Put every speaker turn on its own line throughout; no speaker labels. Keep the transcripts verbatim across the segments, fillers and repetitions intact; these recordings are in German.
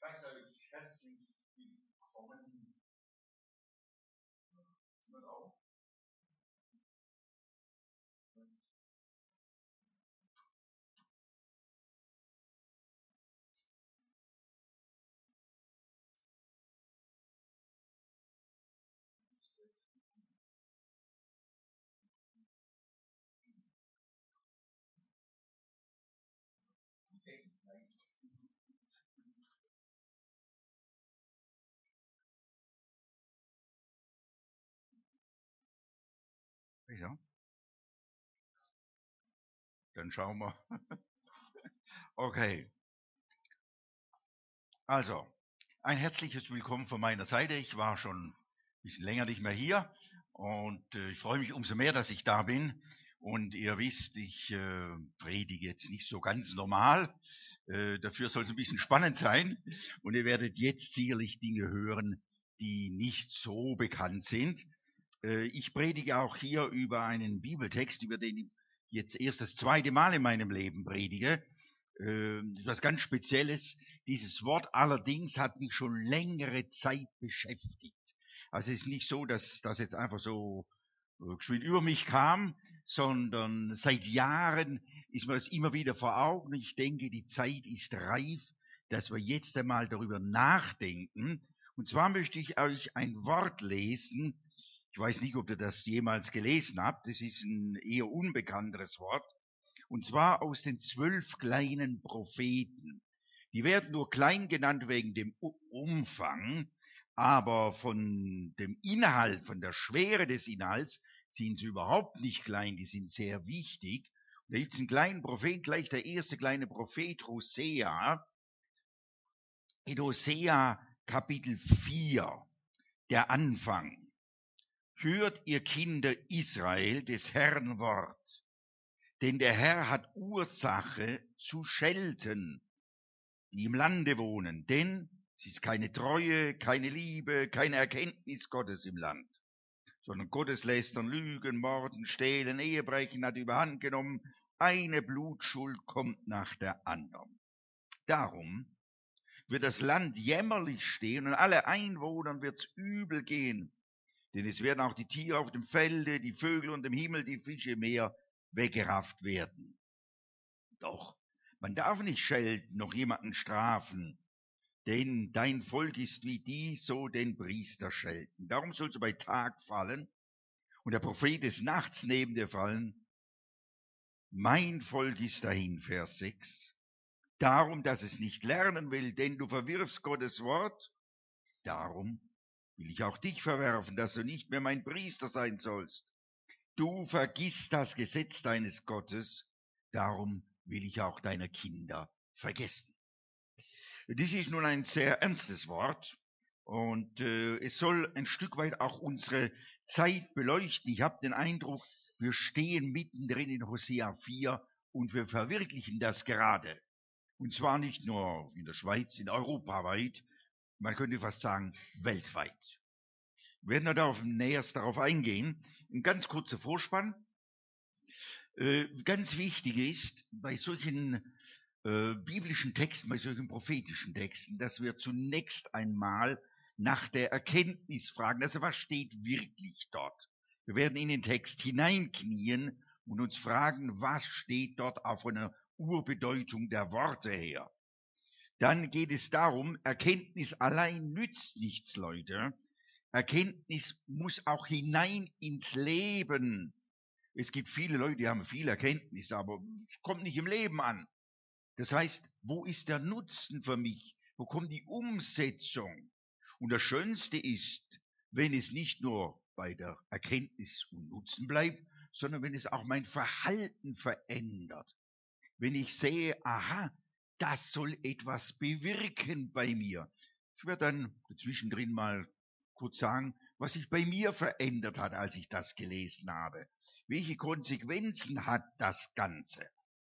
heiße euch herzlich willkommen. Sind wir drauf? Okay, nice. Ja, dann schauen wir. Okay, also ein herzliches Willkommen von meiner Seite. Ich war schon ein bisschen länger nicht mehr hier und äh, ich freue mich umso mehr, dass ich da bin. Und ihr wisst, ich äh, predige jetzt nicht so ganz normal. Äh, dafür soll es ein bisschen spannend sein. Und ihr werdet jetzt sicherlich Dinge hören, die nicht so bekannt sind. Äh, ich predige auch hier über einen Bibeltext, über den ich jetzt erst das zweite Mal in meinem Leben predige. Äh, etwas ganz Spezielles. Dieses Wort allerdings hat mich schon längere Zeit beschäftigt. Also es ist nicht so, dass das jetzt einfach so äh, geschwind über mich kam, sondern seit Jahren ist mir das immer wieder vor Augen. Ich denke, die Zeit ist reif, dass wir jetzt einmal darüber nachdenken. Und zwar möchte ich euch ein Wort lesen. Ich weiß nicht, ob ihr das jemals gelesen habt. Es ist ein eher unbekannteres Wort. Und zwar aus den zwölf kleinen Propheten. Die werden nur klein genannt wegen dem Umfang, aber von dem Inhalt, von der Schwere des Inhalts sind sie überhaupt nicht klein, die sind sehr wichtig. Und da gibt es einen kleinen Prophet, gleich der erste kleine Prophet, Hosea. In Hosea Kapitel vier, der Anfang. Hört ihr Kinder Israel des Herrn Wort, denn der Herr hat Ursache zu schelten, die im Lande wohnen, denn es ist keine Treue, keine Liebe, keine Erkenntnis Gottes im Land, sondern Gottes lästern, Lügen, Morden, Stehlen, Ehebrechen hat überhand genommen, eine Blutschuld kommt nach der anderen. Darum wird das Land jämmerlich stehen und alle Einwohnern wird's übel gehen, denn es werden auch die Tiere auf dem Felde, die Vögel und im Himmel, die Fische im Meer weggerafft werden. Doch man darf nicht schelten, noch jemanden strafen, denn dein Volk ist wie die, so den Priester schelten. Darum sollst du bei Tag fallen und der Prophet des Nachts neben dir fallen. Mein Volk ist dahin, Vers sechs. Darum, dass es nicht lernen will, denn du verwirfst Gottes Wort. Darum will ich auch dich verwerfen, dass du nicht mehr mein Priester sein sollst. Du vergisst das Gesetz deines Gottes. Darum will ich auch deine Kinder vergessen. Dies ist nun ein sehr ernstes Wort und äh, es soll ein Stück weit auch unsere Zeit beleuchten. Ich habe den Eindruck, wir stehen mittendrin in Hosea vier und wir verwirklichen das gerade. Und zwar nicht nur in der Schweiz, in Europa weit, man könnte fast sagen weltweit. Wir werden darauf näherst darauf eingehen. Ein ganz kurzer Vorspann. Äh, ganz wichtig ist, bei solchen äh, biblischen Texten, bei solchen prophetischen Texten, dass wir zunächst einmal nach der Erkenntnis fragen, also was steht wirklich dort? Wir werden in den Text hineinknien und uns fragen, was steht dort auf einer Urbedeutung der Worte her? Dann geht es darum, Erkenntnis allein nützt nichts, Leute. Erkenntnis muss auch hinein ins Leben. Es gibt viele Leute, die haben viel Erkenntnis, aber es kommt nicht im Leben an. Das heißt, wo ist der Nutzen für mich? Wo kommt die Umsetzung? Und das Schönste ist, wenn es nicht nur bei der Erkenntnis und Nutzen bleibt, sondern wenn es auch mein Verhalten verändert. Wenn ich sehe, aha, das soll etwas bewirken bei mir. Ich werde dann zwischendrin mal kurz sagen, was sich bei mir verändert hat, als ich das gelesen habe. Welche Konsequenzen hat das Ganze?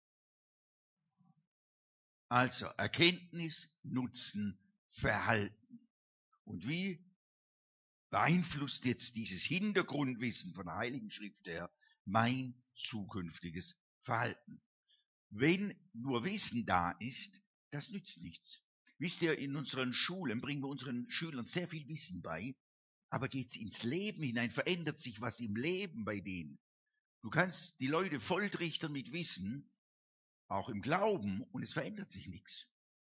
Also Erkenntnis, Nutzen, Verhalten. Und wie beeinflusst jetzt dieses Hintergrundwissen von der Heiligen Schrift her mein zukünftiges Verhalten? Wenn nur Wissen da ist, das nützt nichts. Wisst ihr, in unseren Schulen bringen wir unseren Schülern sehr viel Wissen bei, aber geht's ins Leben hinein, verändert sich was im Leben bei denen. Du kannst die Leute volltrichtern mit Wissen, auch im Glauben, und es verändert sich nichts.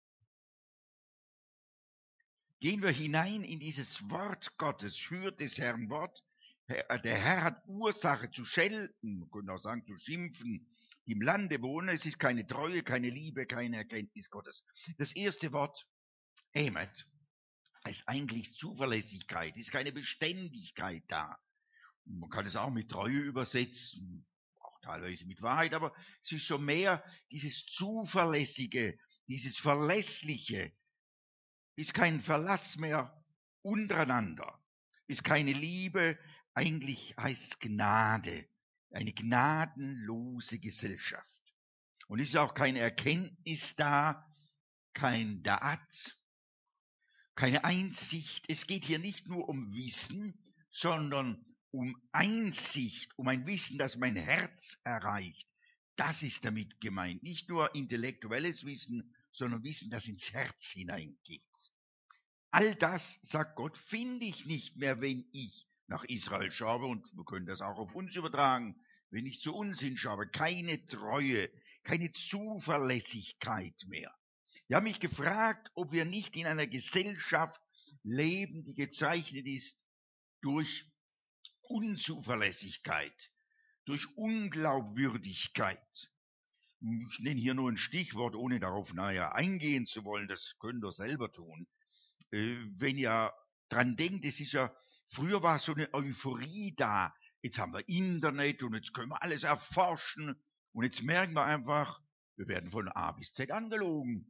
Gehen wir hinein in dieses Wort Gottes, schwört des Herrn Wort. Der Herr hat Ursache zu schelten, man könnte auch sagen zu schimpfen, die im Lande wohnen. Es ist keine Treue, keine Liebe, keine Erkenntnis Gottes. Das erste Wort, Emet, heißt eigentlich Zuverlässigkeit, ist keine Beständigkeit da. Man kann es auch mit Treue übersetzen, auch teilweise mit Wahrheit, aber es ist so mehr dieses Zuverlässige, dieses Verlässliche, ist kein Verlass mehr untereinander, ist keine Liebe, eigentlich heißt es Gnade, eine gnadenlose Gesellschaft. Und es ist auch keine Erkenntnis da, kein Da'at, keine Einsicht. Es geht hier nicht nur um Wissen, sondern um Einsicht, um ein Wissen, das mein Herz erreicht. Das ist damit gemeint. Nicht nur intellektuelles Wissen, sondern Wissen, das ins Herz hineingeht. All das, sagt Gott, finde ich nicht mehr, wenn ich nach Israel schaue, und wir können das auch auf uns übertragen, wenn ich zu uns hinschaue, keine Treue, keine Zuverlässigkeit mehr. Ich habe mich gefragt, ob wir nicht in einer Gesellschaft leben, die gezeichnet ist durch Unzuverlässigkeit, durch Unglaubwürdigkeit. Ich nenne hier nur ein Stichwort, ohne darauf nahe eingehen zu wollen, das könnt ihr selber tun. Wenn ihr dran denkt, es ist ja, früher war so eine Euphorie da, jetzt haben wir Internet und jetzt können wir alles erforschen und jetzt merken wir einfach, wir werden von A bis Z angelogen.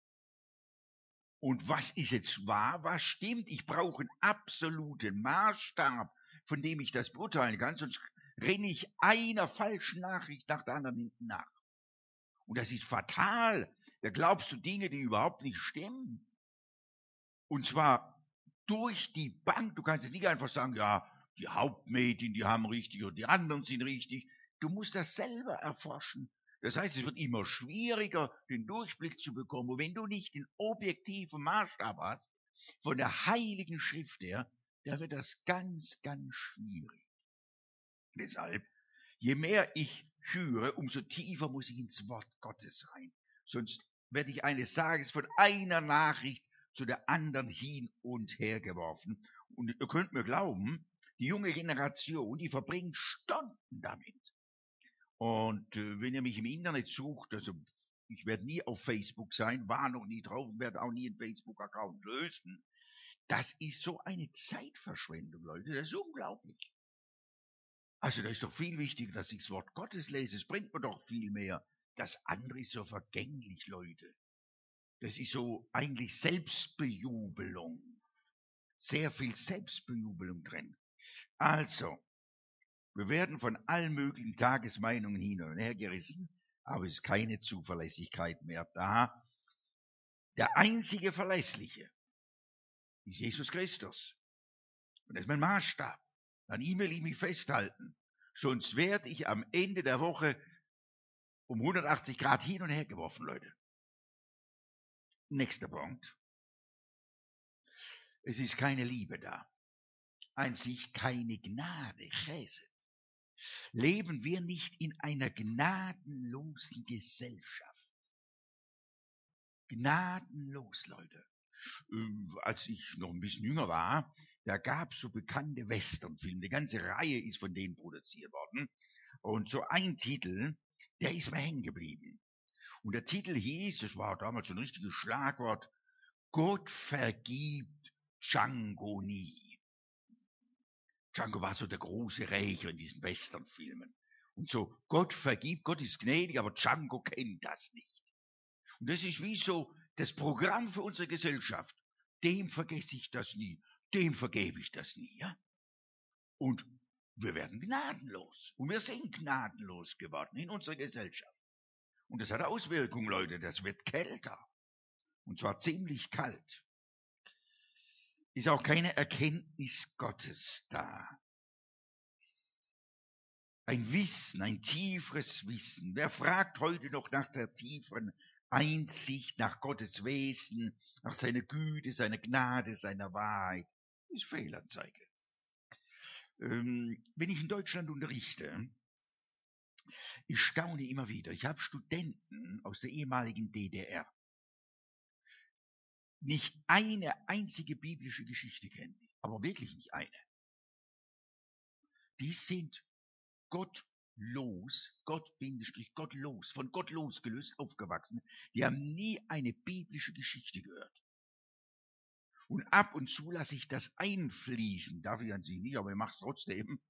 Und was ist jetzt wahr, was stimmt? Ich brauche einen absoluten Maßstab, von dem ich das beurteilen kann, sonst renne ich einer falschen Nachricht nach der anderen hinten nach. Und das ist fatal. Da glaubst du Dinge, die überhaupt nicht stimmen. Und zwar durch die Bank. Du kannst jetzt nicht einfach sagen, ja, die Hauptmedien, die haben richtig und die anderen sind richtig. Du musst das selber erforschen. Das heißt, es wird immer schwieriger, den Durchblick zu bekommen. Und wenn du nicht den objektiven Maßstab hast, von der Heiligen Schrift her, da wird das ganz, ganz schwierig. Deshalb, je mehr ich höre, umso tiefer muss ich ins Wort Gottes rein. Sonst werde ich eines Tages von einer Nachricht zu der anderen hin und her geworfen. Und ihr könnt mir glauben, die junge Generation, die verbringt Stunden damit. Und äh, wenn ihr mich im Internet sucht, also ich werde nie auf Facebook sein, war noch nie drauf und werde auch nie einen Facebook-Account lösen. Das ist so eine Zeitverschwendung, Leute, das ist unglaublich. Also da ist doch viel wichtiger, dass ich das Wort Gottes lese, es bringt mir doch viel mehr. Das andere ist so vergänglich, Leute. Das ist so eigentlich Selbstbejubelung. Sehr viel Selbstbejubelung drin. Also, wir werden von allen möglichen Tagesmeinungen hin und her gerissen, aber es ist keine Zuverlässigkeit mehr da. Der einzige Verlässliche ist Jesus Christus. Und das ist mein Maßstab. An ihm will ich mich festhalten. Sonst werde ich am Ende der Woche um hundertachtzig Grad hin und her geworfen, Leute. Nächster Punkt. Es ist keine Liebe da. An sich keine Gnade. Chesed. Leben wir nicht in einer gnadenlosen Gesellschaft? Gnadenlos, Leute. Ähm, als ich noch ein bisschen jünger war, da gab es so bekannte Westernfilme. Eine ganze Reihe ist von denen produziert worden. Und so ein Titel, der ist mir hängen geblieben. Und der Titel hieß, das war damals so ein richtiges Schlagwort, Gott vergibt Django nie. Django war so der große Rächer in diesen Westernfilmen. Und so, Gott vergibt, Gott ist gnädig, aber Django kennt das nicht. Und das ist wie so das Programm für unsere Gesellschaft. Dem vergesse ich das nie, dem vergebe ich das nie. Ja? Und wir werden gnadenlos. Und wir sind gnadenlos geworden in unserer Gesellschaft. Und das hat Auswirkungen, Leute, das wird kälter. Und zwar ziemlich kalt. Ist auch keine Erkenntnis Gottes da. Ein Wissen, ein tieferes Wissen. Wer fragt heute noch nach der tieferen Einsicht nach Gottes Wesen, nach seiner Güte, seiner Gnade, seiner Wahrheit, ist Fehlanzeige. Ähm, wenn ich in Deutschland unterrichte, ich staune immer wieder. Ich habe Studenten aus der ehemaligen D D R. Nicht eine einzige biblische Geschichte kennen die, aber wirklich nicht eine. Die sind gottlos, Gott, gottlos, von Gott losgelöst aufgewachsen. Die haben nie eine biblische Geschichte gehört. Und ab und zu lasse ich das einfließen, darf ich an sie nicht, aber ich mache es trotzdem.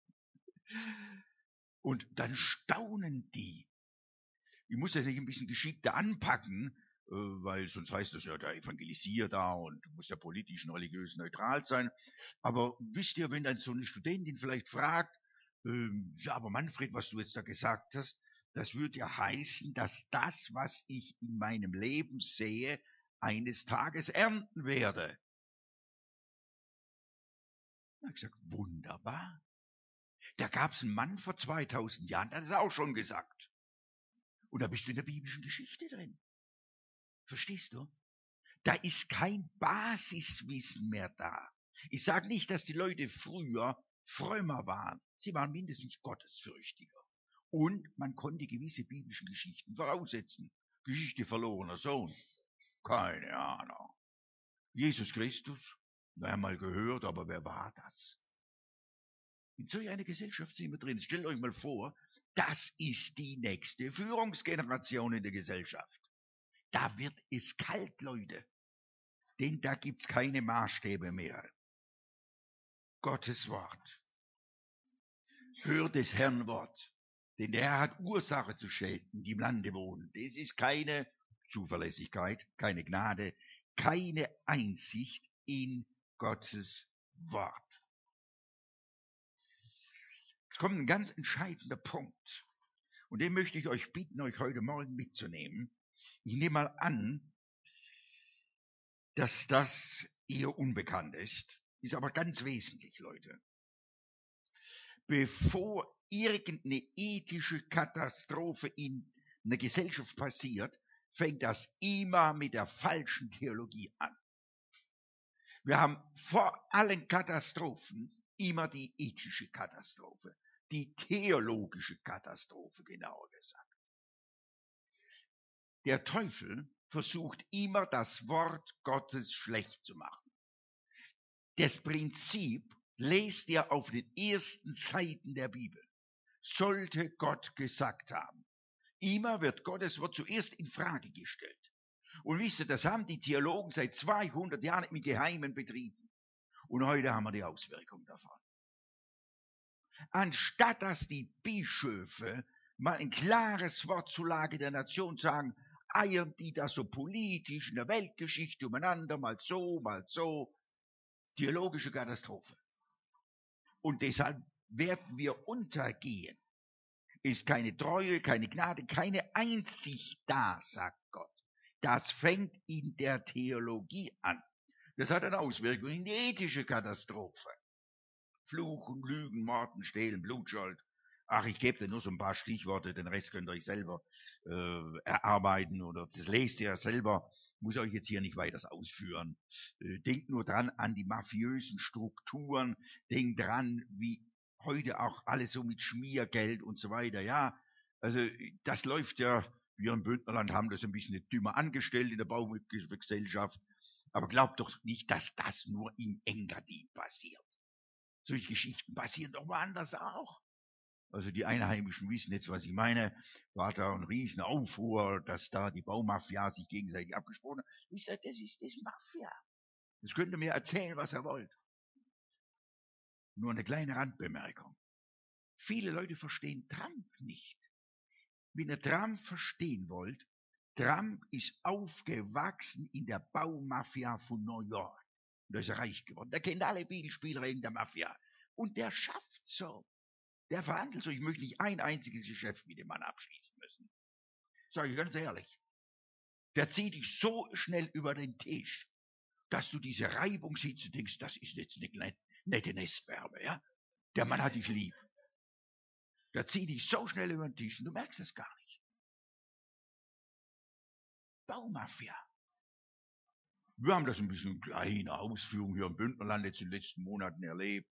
Und dann staunen die. Ich muss das nicht ein bisschen geschickter anpacken, weil sonst heißt das ja, der evangelisiert da und muss ja politisch und religiös neutral sein. Aber wisst ihr, wenn dann so eine Studentin vielleicht fragt, ähm, ja, aber Manfred, was du jetzt da gesagt hast, das würde ja heißen, dass das, was ich in meinem Leben sehe, eines Tages ernten werde. Da habe ich gesagt, wunderbar. Da gab es einen Mann vor zweitausend Jahren, der hat es auch schon gesagt. Und da bist du in der biblischen Geschichte drin. Verstehst du? Da ist kein Basiswissen mehr da. Ich sage nicht, dass die Leute früher frömmer waren. Sie waren mindestens gottesfürchtiger. Und man konnte gewisse biblische Geschichten voraussetzen. Geschichte verlorener Sohn. Keine Ahnung. Jesus Christus. Na, mal gehört, aber wer war das? In so einer Gesellschaft sind wir drin. Stellt euch mal vor, das ist die nächste Führungsgeneration in der Gesellschaft. Da wird es kalt, Leute. Denn da gibt's keine Maßstäbe mehr. Gottes Wort. Hör des Herrn Wort. Denn der Herr hat Ursache zu schelten, die im Lande wohnen. Das ist keine Zuverlässigkeit, keine Gnade, keine Einsicht in Gottes Wort. Es kommt ein ganz entscheidender Punkt. Und den möchte ich euch bitten, euch heute Morgen mitzunehmen. Ich nehme mal an, dass das eher unbekannt ist, ist aber ganz wesentlich, Leute. Bevor irgendeine ethische Katastrophe in einer Gesellschaft passiert, fängt das immer mit der falschen Theologie an. Wir haben vor allen Katastrophen immer die ethische Katastrophe, die theologische Katastrophe, genauer gesagt. Der Teufel versucht immer, das Wort Gottes schlecht zu machen. Das Prinzip lest ihr auf den ersten Seiten der Bibel. Sollte Gott gesagt haben. Immer wird Gottes Wort zuerst in Frage gestellt. Und wisst ihr, das haben die Theologen seit zweihundert Jahren im Geheimen betrieben. Und heute haben wir die Auswirkung davon. Anstatt dass die Bischöfe mal ein klares Wort zur Lage der Nation sagen, eiern die da so politisch in der Weltgeschichte umeinander, mal so, mal so. Theologische Katastrophe. Und deshalb werden wir untergehen. Ist keine Treue, keine Gnade, keine Einsicht da, sagt Gott. Das fängt in der Theologie an. Das hat eine Auswirkung in die ethische Katastrophe. Fluchen, Lügen, Morden, Stehlen, Blutschuld. Ach, ich gebe dir nur so ein paar Stichworte, den Rest könnt ihr euch selber äh, erarbeiten oder das lest ihr ja selber. Muss euch jetzt hier nicht weiter ausführen. Äh, denkt nur dran an die mafiösen Strukturen. Denkt dran, wie heute auch alles so mit Schmiergeld und so weiter. Ja, also das läuft ja, wir im Bündnerland haben das ein bisschen dümmer angestellt in der Baugesellschaft. Aber glaubt doch nicht, dass das nur im Engadin passiert. Solche Geschichten passieren doch woanders auch. Also die Einheimischen wissen jetzt, was ich meine. War da ein riesen Aufruhr, dass da die Baumafia sich gegenseitig abgesprochen hat. Ich sage, das ist, das ist Mafia. Das könnt ihr mir erzählen, was ihr wollt. Nur eine kleine Randbemerkung. Viele Leute verstehen Trump nicht. Wenn ihr Trump verstehen wollt, Trump ist aufgewachsen in der Baumafia von New York. Und da ist er reich geworden. Der kennt alle Spielregeln der Mafia. Und der schafft so. Der verhandelt so. Ich möchte nicht ein einziges Geschäft mit dem Mann abschließen müssen. Sage ich ganz ehrlich. Der zieht dich so schnell über den Tisch, dass du diese Reibung siehst und denkst, das ist jetzt eine nette Nestwärme, ja? Der Mann hat dich lieb. Der zieht dich so schnell über den Tisch und du merkst es gar nicht. Baumafia. Wir haben das ein bisschen in kleiner Ausführung hier im Bündnerland jetzt in den letzten Monaten erlebt.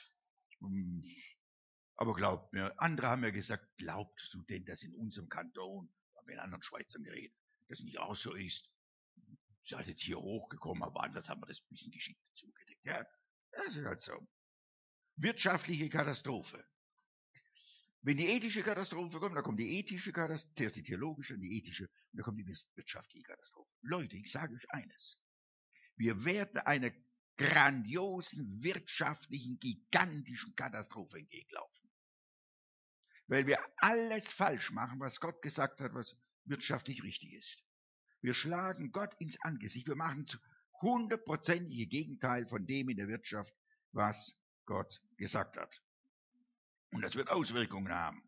Aber glaubt mir, andere haben ja gesagt, glaubst du denn, dass in unserem Kanton, wir haben mit anderen Schweizern geredet, das nicht auch so ist? Seid jetzt hier hochgekommen, aber anders haben wir das ein bisschen geschickt zugedeckt. Ja, das ist halt so. Wirtschaftliche Katastrophe. Wenn die ethische Katastrophe kommt, dann kommt die ethische Katastrophe, zuerst die theologische, dann die ethische, und dann kommt die wirtschaftliche Katastrophe. Leute, ich sage euch eines. Wir werden einer grandiosen, wirtschaftlichen, gigantischen Katastrophe entgegenlaufen. Weil wir alles falsch machen, was Gott gesagt hat, was wirtschaftlich richtig ist. Wir schlagen Gott ins Angesicht. Wir machen das hundertprozentige Gegenteil von dem in der Wirtschaft, was Gott gesagt hat. Und das wird Auswirkungen haben.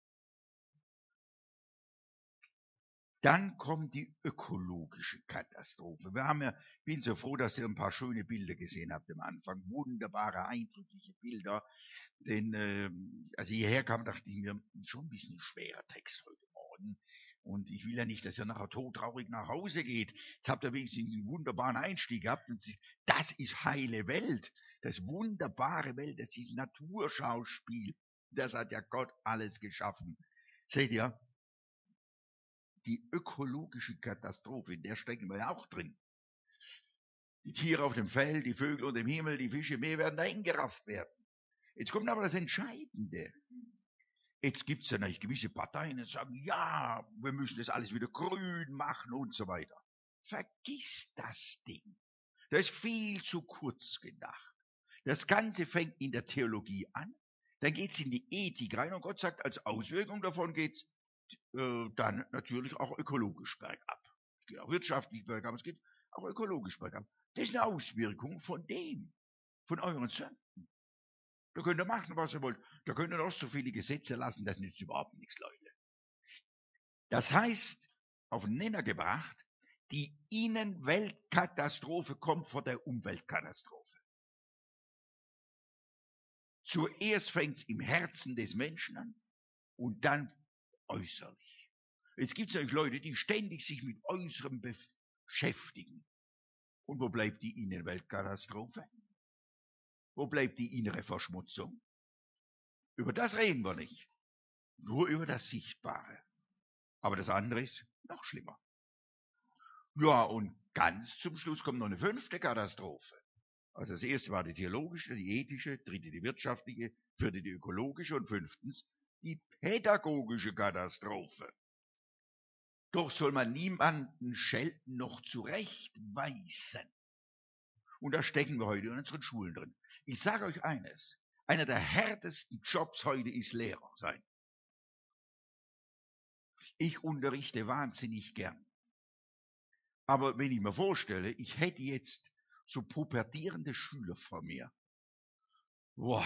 Dann kommt die ökologische Katastrophe. Wir haben ja, ich bin so froh, dass ihr ein paar schöne Bilder gesehen habt am Anfang. Wunderbare, eindrückliche Bilder. Denn, äh, als ich hierher kam, dachte ich mir, schon ein bisschen schwerer Text heute Morgen. Und ich will ja nicht, dass ihr nachher todtraurig nach Hause geht. Jetzt habt ihr wenigstens einen wunderbaren Einstieg gehabt. Und das ist heile Welt. Das wunderbare Welt, das ist Naturschauspiel. Das hat ja Gott alles geschaffen. Seht ihr? Die ökologische Katastrophe, in der stecken wir ja auch drin. Die Tiere auf dem Feld, die Vögel unter dem Himmel, die Fische im Meer werden da eingerafft werden. Jetzt kommt aber das Entscheidende. Jetzt gibt es ja natürlich gewisse Parteien, die sagen, ja, wir müssen das alles wieder grün machen und so weiter. Vergiss das Ding. Das ist viel zu kurz gedacht. Das Ganze fängt in der Theologie an, dann geht es in die Ethik rein und Gott sagt, als Auswirkung davon geht es äh, dann natürlich auch ökologisch bergab. Es geht auch wirtschaftlich bergab, es geht auch ökologisch bergab. Das ist eine Auswirkung von dem, von euren Sünden. Da könnt ihr machen, was ihr wollt. Da könnt ihr noch so viele Gesetze lassen, das nützt überhaupt nichts, Leute. Das heißt, auf den Nenner gebracht, die Innenweltkatastrophe kommt vor der Umweltkatastrophe. Zuerst fängt es im Herzen des Menschen an und dann äußerlich. Jetzt gibt es natürlich Leute, die ständig sich mit Äußerem beschäftigen. Und wo bleibt die Innenweltkatastrophe? Wo bleibt die innere Verschmutzung? Über das reden wir nicht. Nur über das Sichtbare. Aber das andere ist noch schlimmer. Ja, und ganz zum Schluss kommt noch eine fünfte Katastrophe. Also das erste war die theologische, die ethische, dritte die wirtschaftliche, vierte die ökologische und fünftens die pädagogische Katastrophe. Doch soll man niemanden schelten noch zurechtweisen. Und da stecken wir heute in unseren Schulen drin. Ich sage euch eines, einer der härtesten Jobs heute ist Lehrer sein. Ich unterrichte wahnsinnig gern. Aber wenn ich mir vorstelle, ich hätte jetzt so pubertierende Schüler vor mir. Boah.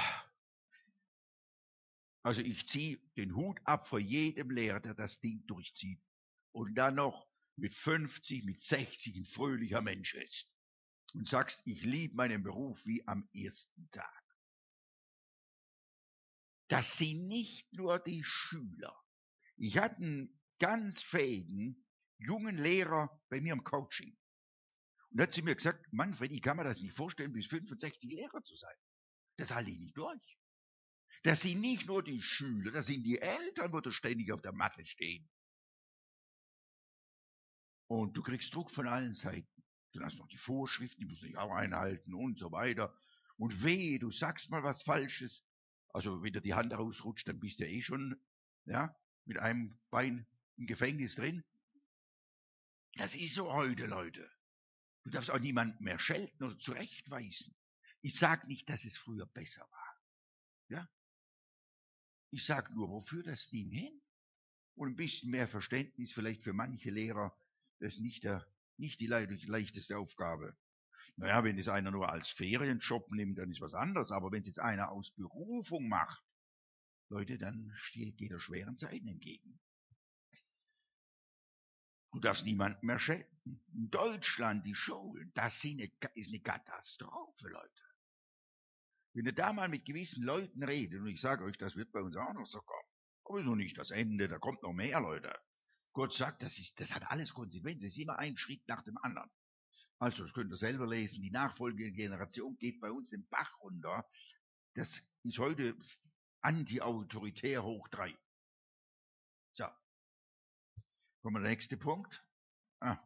Also ich ziehe den Hut ab vor jedem Lehrer, der das Ding durchzieht. Und dann noch mit fünfzig, mit sechzig ein fröhlicher Mensch ist. Und sagst, ich liebe meinen Beruf wie am ersten Tag. Das sind nicht nur die Schüler. Ich hatte einen ganz fähigen, jungen Lehrer bei mir im Coaching. Und hat sie mir gesagt, Manfred, ich kann mir das nicht vorstellen, bis fünfundsechzig Lehrer zu sein. Das halte ich nicht durch. Das sind nicht nur die Schüler, das sind die Eltern, wo da ständig auf der Matte stehen. Und du kriegst Druck von allen Seiten. Dann hast du noch die Vorschriften, die musst du dich auch einhalten und so weiter. Und wehe, du sagst mal was Falsches. Also wenn dir die Hand rausrutscht, dann bist du ja eh schon ja, mit einem Bein im Gefängnis drin. Das ist so heute, Leute. Du darfst auch niemanden mehr schelten oder zurechtweisen. Ich sage nicht, dass es früher besser war. Ja? Ich sage nur, wofür das Ding hin? Und ein bisschen mehr Verständnis vielleicht für manche Lehrer. Das ist nicht, der, nicht die leichteste Aufgabe. Naja, wenn es einer nur als Ferienjob nimmt, dann ist was anderes. Aber wenn es jetzt einer aus Berufung macht, Leute, dann geht er schweren Zeiten entgegen. Du darfst niemanden mehr schelten. In Deutschland, die Schulen, das ist eine Katastrophe, Leute. Wenn ihr da mal mit gewissen Leuten redet, und ich sage euch, das wird bei uns auch noch so kommen, aber ist noch nicht das Ende, da kommt noch mehr, Leute. Gott sagt, das, ist, das hat alles Konsequenzen. Es ist immer ein Schritt nach dem anderen. Also, das könnt ihr selber lesen. Die nachfolgende Generation geht bei uns den Bach runter. Das ist heute anti-autoritär hoch drei. So. Kommen wir der nächste Punkt. Ah.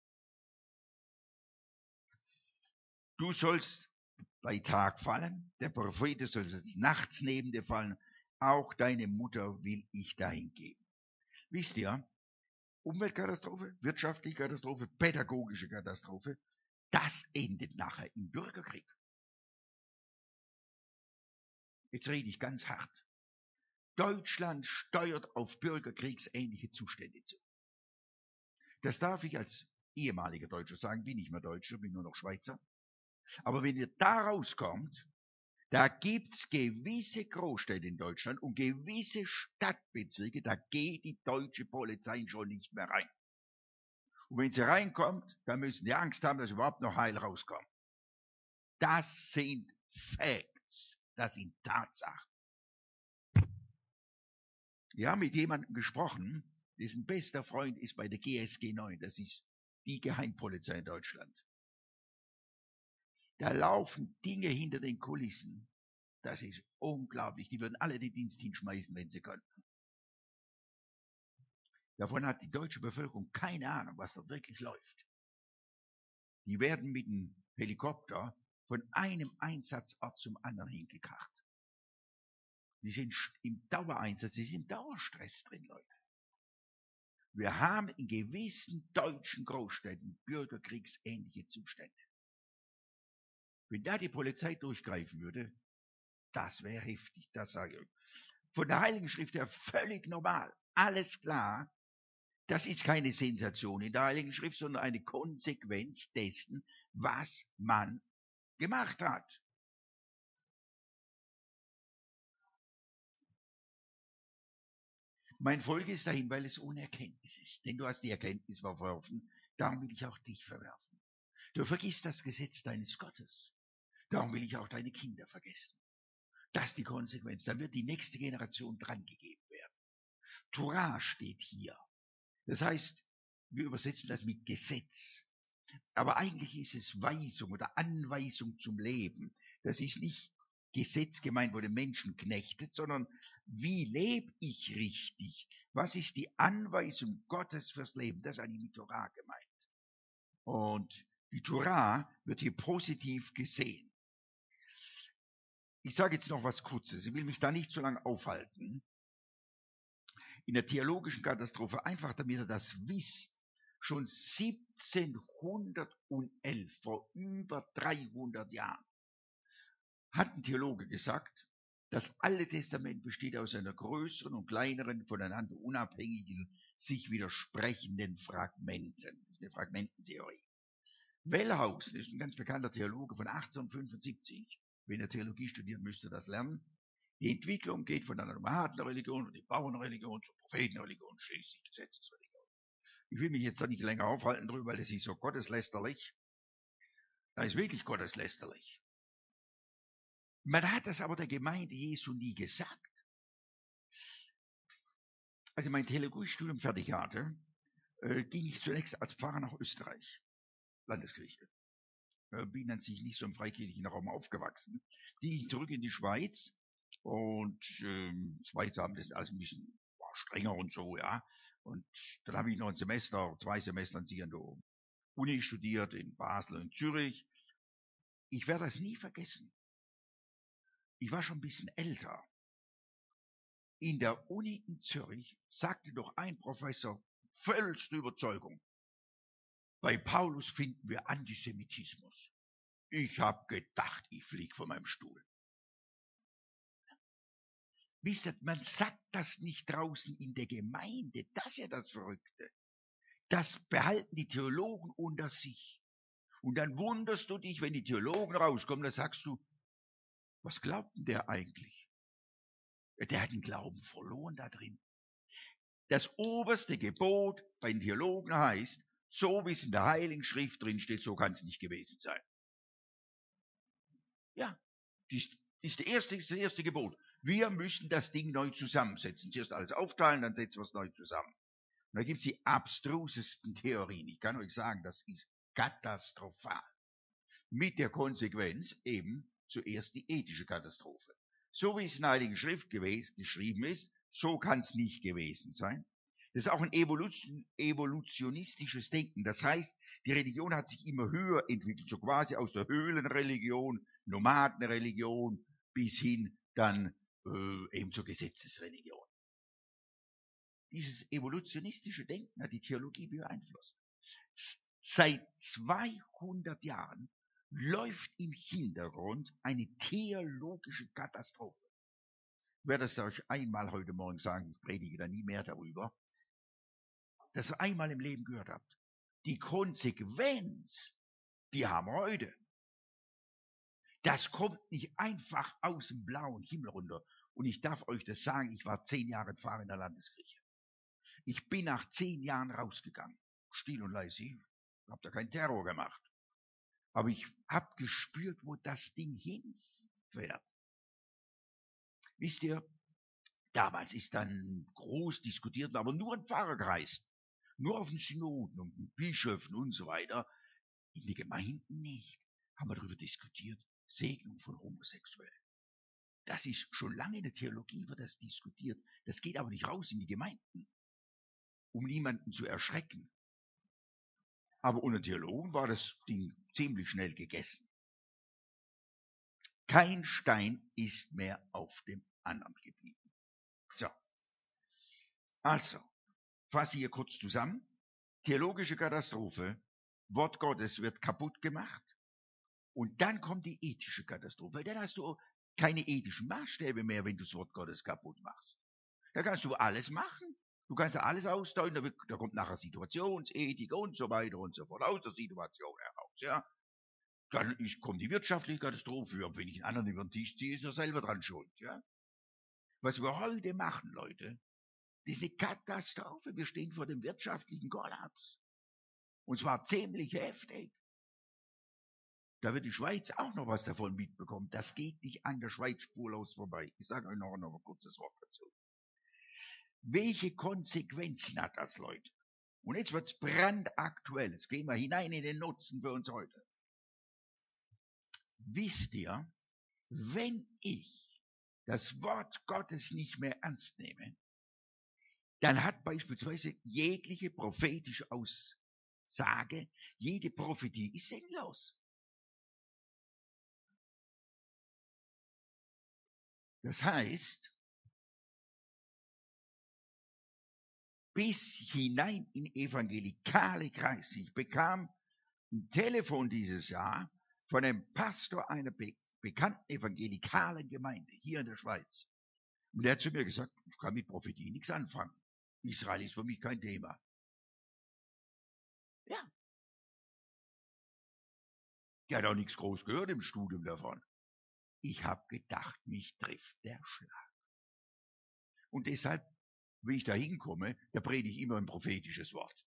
Du sollst bei Tag fallen, der Prophet soll jetzt nachts neben dir fallen, auch deine Mutter will ich dahin geben. Wisst ihr, Umweltkatastrophe, wirtschaftliche Katastrophe, pädagogische Katastrophe, das endet nachher im Bürgerkrieg. Jetzt rede ich ganz hart. Deutschland steuert auf bürgerkriegsähnliche Zustände zu. Das darf ich als ehemaliger Deutscher sagen, bin nicht mehr Deutscher, bin nur noch Schweizer. Aber wenn ihr da rauskommt, da gibt's gewisse Großstädte in Deutschland und gewisse Stadtbezirke, da geht die deutsche Polizei schon nicht mehr rein. Und wenn sie reinkommt, dann müssen die Angst haben, dass sie überhaupt noch heil rauskommen. Das sind Facts, das sind Tatsachen. Wir haben mit jemandem gesprochen, dessen bester Freund ist bei der G S G neun, das ist die Geheimpolizei in Deutschland. Da laufen Dinge hinter den Kulissen. Das ist unglaublich. Die würden alle den Dienst hinschmeißen, wenn sie könnten. Davon hat die deutsche Bevölkerung keine Ahnung, was dort wirklich läuft. Die werden mit dem Helikopter von einem Einsatzort zum anderen hingekarrt. Die sind im Dauereinsatz, die sind im Dauerstress drin, Leute. Wir haben in gewissen deutschen Großstädten bürgerkriegsähnliche Zustände. Wenn da die Polizei durchgreifen würde, das wäre heftig, das sage ich euch. Von der Heiligen Schrift her völlig normal, alles klar. Das ist keine Sensation in der Heiligen Schrift, sondern eine Konsequenz dessen, was man gemacht hat. Mein Volk ist dahin, weil es ohne Erkenntnis ist. Denn du hast die Erkenntnis verworfen, darum will ich auch dich verwerfen. Du vergisst das Gesetz deines Gottes. Darum will ich auch deine Kinder vergessen. Das ist die Konsequenz. Dann wird die nächste Generation drangegeben werden. Torah steht hier. Das heißt, wir übersetzen das mit Gesetz. Aber eigentlich ist es Weisung oder Anweisung zum Leben. Das ist nicht Gesetz gemeint, wo der Menschen knechtet, sondern wie lebe ich richtig? Was ist die Anweisung Gottes fürs Leben? Das ist eigentlich mit Torah gemeint. Und die Torah wird hier positiv gesehen. Ich sage jetzt noch was Kurzes. Ich will mich da nicht so lange aufhalten. In der theologischen Katastrophe, einfach damit ihr das wisst, schon siebzehnhundertelf, vor über dreihundert Jahren, hat ein Theologe gesagt, das Alte Testament besteht aus einer größeren und kleineren, voneinander unabhängigen, sich widersprechenden Fragmenten. Das ist eine Fragmententheorie. Wellhausen ist ein ganz bekannter Theologe von achtzehnhundertfünfundsiebzig. Wenn ihr Theologie studiert, müsst ihr das lernen. Die Entwicklung geht von einer Nomadenreligion und die Bauernreligion zur Prophetenreligion, schließlich Gesetzesreligion. Ich will mich jetzt da nicht länger aufhalten drüber, weil das ist so gotteslästerlich. Das ist wirklich gotteslästerlich. Man hat das aber der Gemeinde Jesu nie gesagt. Als ich mein Theologiestudium fertig hatte, äh, ging ich zunächst als Pfarrer nach Österreich, Landeskirche. Äh, bin an sich nicht so im freikirchlichen Raum aufgewachsen. Ging ich zurück in die Schweiz und ähm, Schweiz haben das alles ein bisschen boah, strenger und so, ja. Und dann habe ich noch ein Semester, zwei Semester an sich an der Uni studiert, in Basel und Zürich. Ich werde das nie vergessen. Ich war schon ein bisschen älter. In der Uni in Zürich sagte doch ein Professor, vollste Überzeugung, bei Paulus finden wir Antisemitismus. Ich habe gedacht, ich fliege von meinem Stuhl. Wisst ihr, man sagt das nicht draußen in der Gemeinde, das ist ja das Verrückte. Das behalten die Theologen unter sich. Und dann wunderst du dich, wenn die Theologen rauskommen, dann sagst du, was glaubt denn der eigentlich? Der hat den Glauben verloren da drin. Das oberste Gebot bei den Theologen heißt, so wie es in der Heiligen Schrift drin steht, so kann es nicht gewesen sein. Ja, das ist, der erste, das erste Gebot. Wir müssen das Ding neu zusammensetzen. Zuerst alles aufteilen, dann setzen wir es neu zusammen. da gibt es die abstrusesten Theorien. Ich kann euch sagen, das ist katastrophal. Mit der Konsequenz eben zuerst die ethische Katastrophe. So wie es in der Heiligen Schrift geschrieben ist, so kann es nicht gewesen sein. Das ist auch ein Evolution, evolutionistisches Denken. Das heißt, die Religion hat sich immer höher entwickelt, so quasi aus der Höhlenreligion, Nomadenreligion bis hin dann äh, eben zur Gesetzesreligion. Dieses evolutionistische Denken hat die Theologie beeinflusst. Seit zweihundert Jahren läuft im Hintergrund eine theologische Katastrophe. Ich werde es euch einmal heute Morgen sagen, ich predige da nie mehr darüber, dass ihr einmal im Leben gehört habt. Die Konsequenz, die haben wir heute. Das kommt nicht einfach aus dem blauen Himmel runter. Und ich darf euch das sagen, ich war zehn Jahre Pfarrer in der Landeskirche. Ich bin nach zehn Jahren rausgegangen, still und leise, ich habe da keinen Terror gemacht. Aber ich habe gespürt, wo das Ding hinfährt. Wisst ihr, damals ist dann groß diskutiert, aber nur ein Pfarrerkreis, nur auf den Synoden und den Bischöfen und so weiter. In den Gemeinden nicht. Haben wir darüber diskutiert, Segnung von Homosexuellen. Das ist schon lange in der Theologie, wird das diskutiert. Das geht aber nicht raus in die Gemeinden, um niemanden zu erschrecken. Aber unter Theologen war das Ding ziemlich schnell gegessen. Kein Stein ist mehr auf dem anderen geblieben. So. Also, fasse hier kurz zusammen. Theologische Katastrophe. Wort Gottes wird kaputt gemacht. Und dann kommt die ethische Katastrophe. Weil dann hast du keine ethischen Maßstäbe mehr, wenn du das Wort Gottes kaputt machst. Da kannst du alles machen. Du kannst ja alles ausdeuten, da, wird, da kommt nachher Situationsethik und so weiter und so fort aus der Situation heraus. Ja. Dann ist, kommt die wirtschaftliche Katastrophe. Und wenn ich einen anderen über den Tisch ziehe, ist er selber dran schuld. Ja. Was wir heute machen, Leute, das ist eine Katastrophe. Wir stehen vor dem wirtschaftlichen Kollaps. Und zwar ziemlich heftig. Da wird die Schweiz auch noch was davon mitbekommen. Das geht nicht an der Schweiz spurlos vorbei. Ich sage euch noch, noch ein kurzes Wort dazu. Welche Konsequenzen hat das, Leute? Und jetzt wird es brandaktuell. Jetzt gehen wir hinein in den Nutzen für uns heute. Wisst ihr, wenn ich das Wort Gottes nicht mehr ernst nehme, dann hat beispielsweise jegliche prophetische Aussage, jede Prophetie ist sinnlos. Das heißt, bis hinein in evangelikale Kreise. Ich bekam ein Telefon dieses Jahr von einem Pastor einer be bekannten evangelikalen Gemeinde hier in der Schweiz. Und der hat zu mir gesagt, ich kann mit Prophetie nichts anfangen. Israel ist für mich kein Thema. Ja. Der hat auch nichts groß gehört im Studium davon. Ich habe gedacht, mich trifft der Schlag. Und deshalb, wenn ich da hinkomme, da predige ich immer ein prophetisches Wort.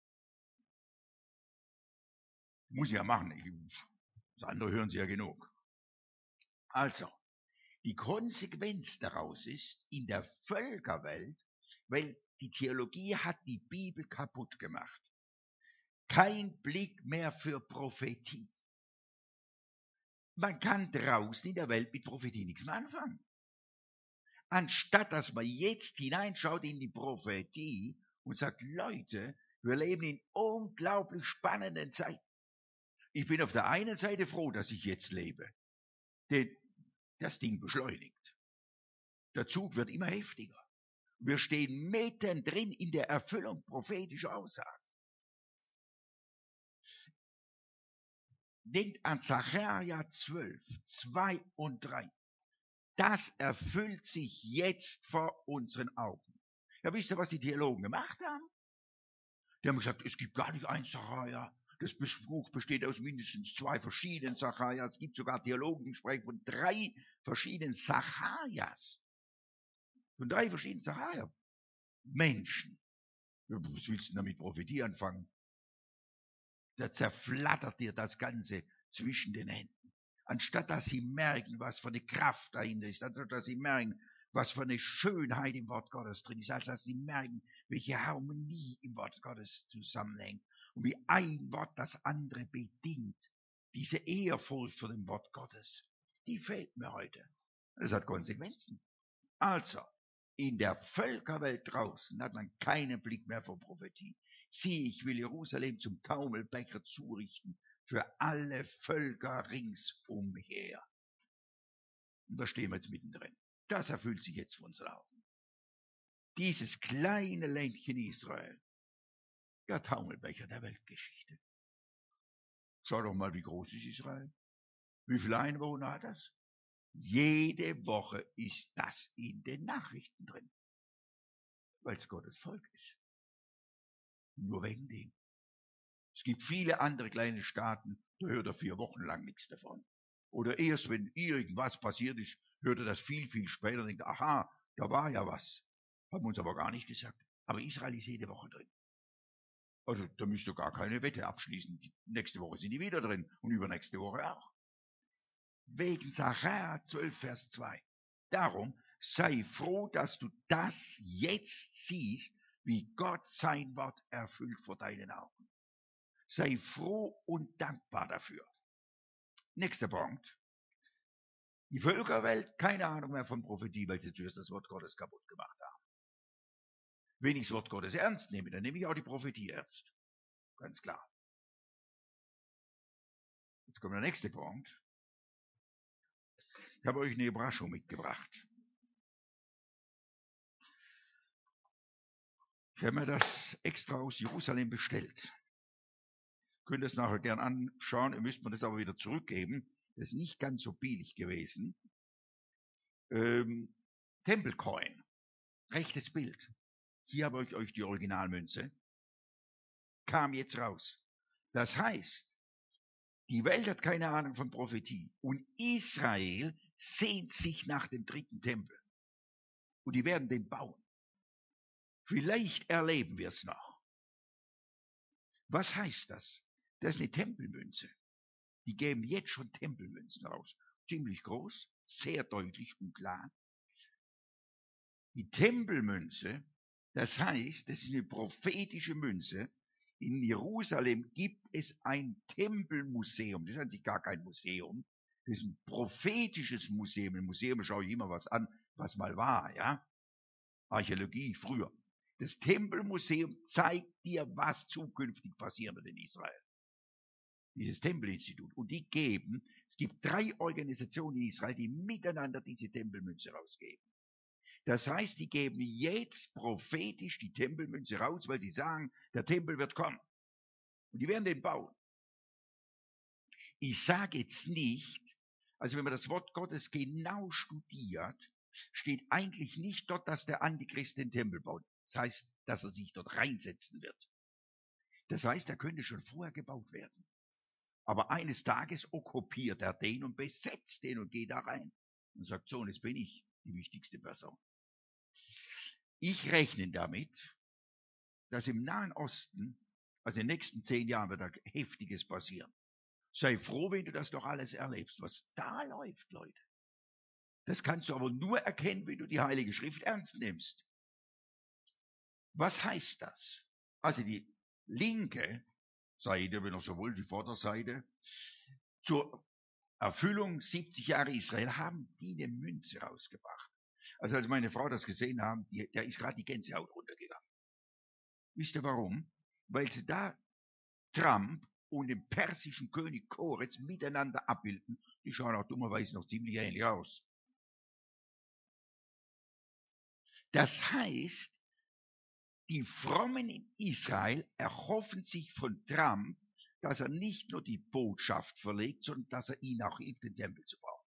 Muss ich ja machen. Ich, das andere hören Sie ja genug. Also, die Konsequenz daraus ist, in der Völkerwelt, weil die Theologie hat die Bibel kaputt gemacht. Kein Blick mehr für Prophetie. Man kann draußen in der Welt mit Prophetie nichts mehr anfangen. Anstatt dass man jetzt hineinschaut in die Prophetie und sagt, Leute, wir leben in unglaublich spannenden Zeiten. Ich bin auf der einen Seite froh, dass ich jetzt lebe, denn das Ding beschleunigt. Der Zug wird immer heftiger. Wir stehen mittendrin in der Erfüllung prophetischer Aussagen. Denkt an Sacharja zwölf, zwei und drei. Das erfüllt sich jetzt vor unseren Augen. Ja, wisst ihr, was die Theologen gemacht haben? Die haben gesagt, es gibt gar nicht ein Sacharja. Das Buch besteht aus mindestens zwei verschiedenen Sacharjas. Es gibt sogar Theologen, die sprechen von drei verschiedenen Sacharjas. Von drei verschiedenen Sacharja. Menschen. Ja, was willst du damit Prophetie anfangen? Da zerflattert dir das Ganze zwischen den Händen. Anstatt dass sie merken, was für eine Kraft dahinter ist, anstatt dass sie merken, was für eine Schönheit im Wort Gottes drin ist, als dass sie merken,
welche Harmonie im Wort Gottes zusammenhängt und wie ein Wort das andere bedingt. Diese Ehrfurcht vor dem Wort Gottes, die fehlt mir heute. Das hat Konsequenzen. Also, in der Völkerwelt draußen hat man keinen Blick mehr für Prophetie. Sieh, ich will Jerusalem zum Taumelbecher zurichten für alle Völker ringsumher. Und da stehen wir jetzt mittendrin. Das erfüllt sich jetzt vor unseren Augen. Dieses kleine Ländchen Israel, der Taumelbecher der Weltgeschichte. Schau doch mal, wie groß ist Israel? Wie viele Einwohner hat das? Jede Woche ist das in den Nachrichten drin, weil es Gottes Volk ist. Nur wegen dem. Es gibt viele andere kleine Staaten, da hört er vier Wochen lang nichts davon. Oder erst wenn irgendwas passiert ist, hört er das viel, viel später und denkt, aha, da war ja was. Haben uns aber gar nicht gesagt. Aber Israel ist jede Woche drin. Also da müsst ihr gar keine Wette abschließen. Die nächste Woche sind die wieder drin und übernächste Woche auch. Wegen Sacharja zwölf, Vers zwei. Darum sei froh, dass du das jetzt siehst, wie Gott sein Wort erfüllt vor deinen Augen. Sei froh und dankbar dafür. Nächster Punkt. Die Völkerwelt, keine Ahnung mehr von Prophetie, weil sie zuerst das Wort Gottes kaputt gemacht haben. Wenn ich das Wort Gottes ernst nehme, dann nehme ich auch die Prophetie ernst. Ganz klar. Jetzt kommt der nächste Punkt. Ich habe euch eine Überraschung mitgebracht. Ich habe mir das extra aus Jerusalem bestellt. Ihr könnt es nachher gern anschauen, ihr müsst mir das aber wieder zurückgeben. Das ist nicht ganz so billig gewesen. Ähm, Tempelcoin. Rechtes Bild. Hier habe ich euch die Originalmünze. Kam jetzt raus. Das heißt, die Welt hat keine Ahnung von Prophetie. Und Israel sehnt sich nach dem dritten Tempel. Und die werden den bauen. Vielleicht erleben wir es noch. Was heißt das? Das ist eine Tempelmünze. Die geben jetzt schon Tempelmünzen raus. Ziemlich groß, sehr deutlich und klar. Die Tempelmünze, das heißt, das ist eine prophetische Münze. In Jerusalem gibt es ein Tempelmuseum. Das ist an sich gar kein Museum. Das ist ein prophetisches Museum. Im Museum schaue ich immer was an, was mal war, ja. Archäologie früher. Das Tempelmuseum zeigt dir, was zukünftig passieren wird in Israel. Dieses Tempelinstitut. Und die geben, es gibt drei Organisationen in Israel, die miteinander diese Tempelmünze rausgeben. Das heißt, die geben jetzt prophetisch die Tempelmünze raus, weil sie sagen, der Tempel wird kommen. Und die werden den bauen. Ich sage jetzt nicht, also wenn man das Wort Gottes genau studiert, steht eigentlich nicht dort, dass der Antichrist den Tempel baut. Das heißt, dass er sich dort reinsetzen wird. Das heißt, er könnte schon vorher gebaut werden. Aber eines Tages okkupiert er den und besetzt den und geht da rein. Und sagt, so, und jetzt bin ich die wichtigste Person. Ich rechne damit, dass im Nahen Osten, also in den nächsten zehn Jahren, wird da Heftiges passieren. Sei froh, wenn du das doch alles erlebst, was da läuft, Leute. Das kannst du aber nur erkennen, wenn du die Heilige Schrift ernst nimmst. Was heißt das? Also die linke Seite, wenn auch sowohl die Vorderseite, zur Erfüllung siebzig Jahre Israel haben die eine Münze rausgebracht. Also als meine Frau das gesehen haben, die, der ist gerade die Gänsehaut runtergegangen. Wisst ihr warum? Weil sie da Trump und den persischen König Koretz miteinander abbilden. Die schauen auch dummerweise noch ziemlich ähnlich aus. Das heißt, die Frommen in Israel erhoffen sich von Trump, dass er nicht nur die Botschaft verlegt, sondern dass er ihnen auch hilft, den Tempel zu bauen.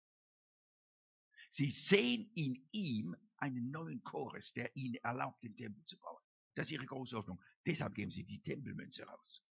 Sie sehen in ihm einen neuen Chorus, der ihnen erlaubt, den Tempel zu bauen. Das ist ihre große Hoffnung. Deshalb geben sie die Tempelmünze raus.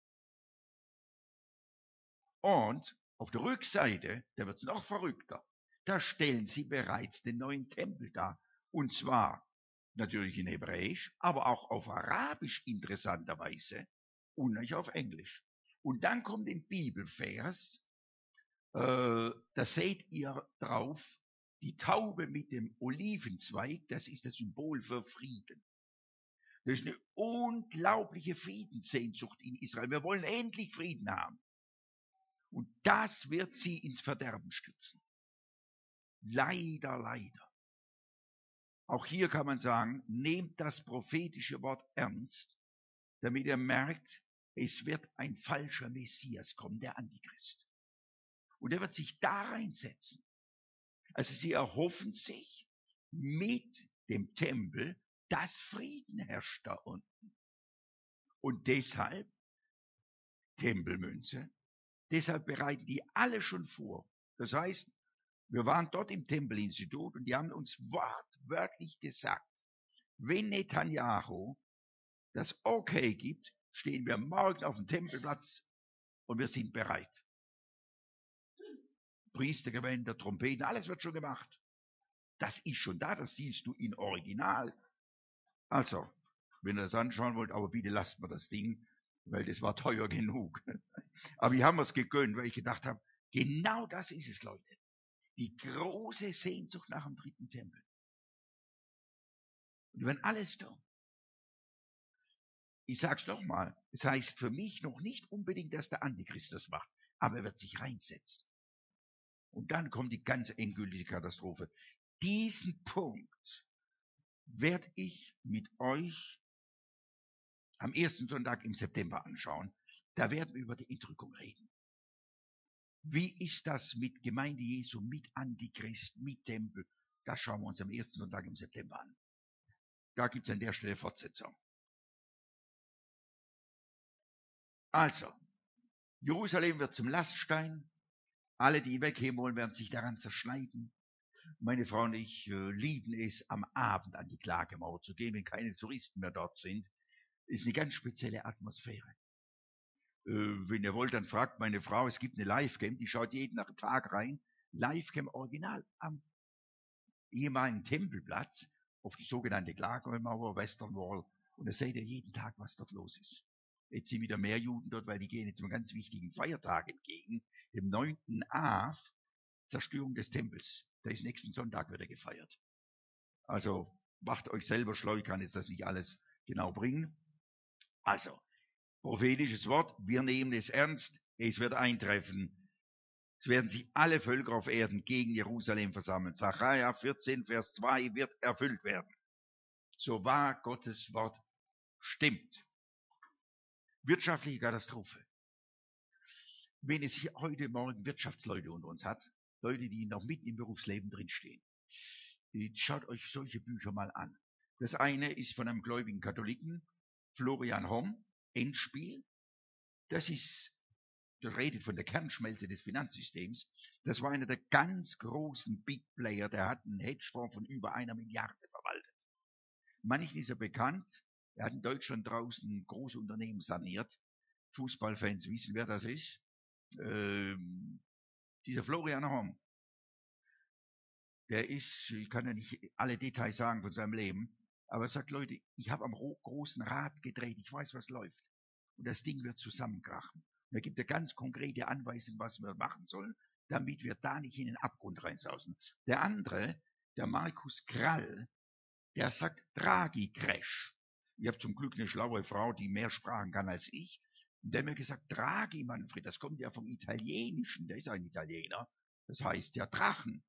Und auf der Rückseite, da wird es noch verrückter, da stellen sie bereits den neuen Tempel dar. Und zwar natürlich in Hebräisch, aber auch auf Arabisch interessanterweise und nicht auf Englisch. Und dann kommt ein Bibelvers, äh, da seht ihr drauf, die Taube mit dem Olivenzweig, das ist das Symbol für Frieden. Das ist eine unglaubliche Friedenssehnsucht in Israel. Wir wollen endlich Frieden haben. Und das wird sie ins Verderben stürzen. Leider, leider. Auch hier kann man sagen, nehmt das prophetische Wort ernst, damit ihr merkt, es wird ein falscher Messias kommen, der Antichrist. Und er wird sich da reinsetzen. Also sie erhoffen sich mit dem Tempel, dass Frieden herrscht da unten. Und deshalb, Tempelmünze, deshalb bereiten die alle schon vor. Das heißt, wir waren dort im Tempelinstitut und die haben uns wortwörtlich gesagt, wenn Netanyahu das Okay gibt, stehen wir morgen auf dem Tempelplatz und wir sind bereit. Priestergewänder, Trompeten, alles wird schon gemacht. Das ist schon da, das siehst du in Original. Also, wenn ihr das anschauen wollt, aber bitte lasst mir das Ding, weil das war teuer genug. Aber ich habe mir es gegönnt, weil ich gedacht habe, genau das ist es, Leute. Die große Sehnsucht nach dem dritten Tempel. Und wir werden alles tun. Ich sag's noch mal, es heißt für mich noch nicht unbedingt, dass der Antichrist das macht, aber er wird sich reinsetzen. Und dann kommt die ganz endgültige Katastrophe. Diesen Punkt werde ich mit euch am ersten Sonntag im September anschauen. Da werden wir über die Entrückung reden. Wie ist das mit Gemeinde Jesu, mit Antichrist, mit Tempel? Das schauen wir uns am ersten Sonntag im September an. Da gibt es an der Stelle Fortsetzung. Also, Jerusalem wird zum Laststein. Alle, die ihn wegheben wollen, werden sich daran zerschneiden. Meine Frau und ich äh, lieben es, am Abend an die Klagemauer zu gehen, wenn keine Touristen mehr dort sind. Ist eine ganz spezielle Atmosphäre. Äh, wenn ihr wollt, dann fragt meine Frau, es gibt eine Livecam, die schaut jeden Tag rein. Livecam Original am ehemaligen Tempelplatz auf die sogenannte Klagemauer, Western Wall. Und da seht ihr jeden Tag, was dort los ist. Jetzt sind wieder mehr Juden dort, weil die gehen jetzt einem ganz wichtigen Feiertag entgegen, dem neunten Av, Zerstörung des Tempels. Der ist nächsten Sonntag wieder gefeiert. Also macht euch selber schlau, ich kann jetzt das nicht alles genau bringen. Also, prophetisches Wort, wir nehmen es ernst, es wird eintreffen. Es werden sich alle Völker auf Erden gegen Jerusalem versammeln. Sacharja vierzehn, Vers zwei wird erfüllt werden. So wahr Gottes Wort stimmt. Wirtschaftliche Katastrophe. Wenn es hier heute Morgen Wirtschaftsleute unter uns hat, Leute, die noch mitten im Berufsleben drinstehen, schaut euch solche Bücher mal an. Das eine ist von einem gläubigen Katholiken, Florian Homm, Endspiel. Das ist, der redet von der Kernschmelze des Finanzsystems. Das war einer der ganz großen Big Player, der hat einen Hedgefonds von über einer Milliarde verwaltet. Manchen ist er bekannt, er hat in Deutschland draußen große Unternehmen saniert. Fußballfans wissen, wer das ist. Ähm, dieser Florian Homm, der ist, ich kann ja nicht alle Details sagen von seinem Leben, aber er sagt, Leute, ich habe am großen Rad gedreht, ich weiß, was läuft. Und das Ding wird zusammenkrachen. Und da gibt er ganz konkrete Anweisungen, was wir machen sollen, damit wir da nicht in den Abgrund reinsausen. Der andere, der Markus Krall, der sagt Draghi-Crash. Ich habe zum Glück eine schlaue Frau, die mehr Sprachen kann als ich. Und der hat mir gesagt, Draghi, Manfred, das kommt ja vom Italienischen, der ist ein Italiener. Das heißt ja Drachen.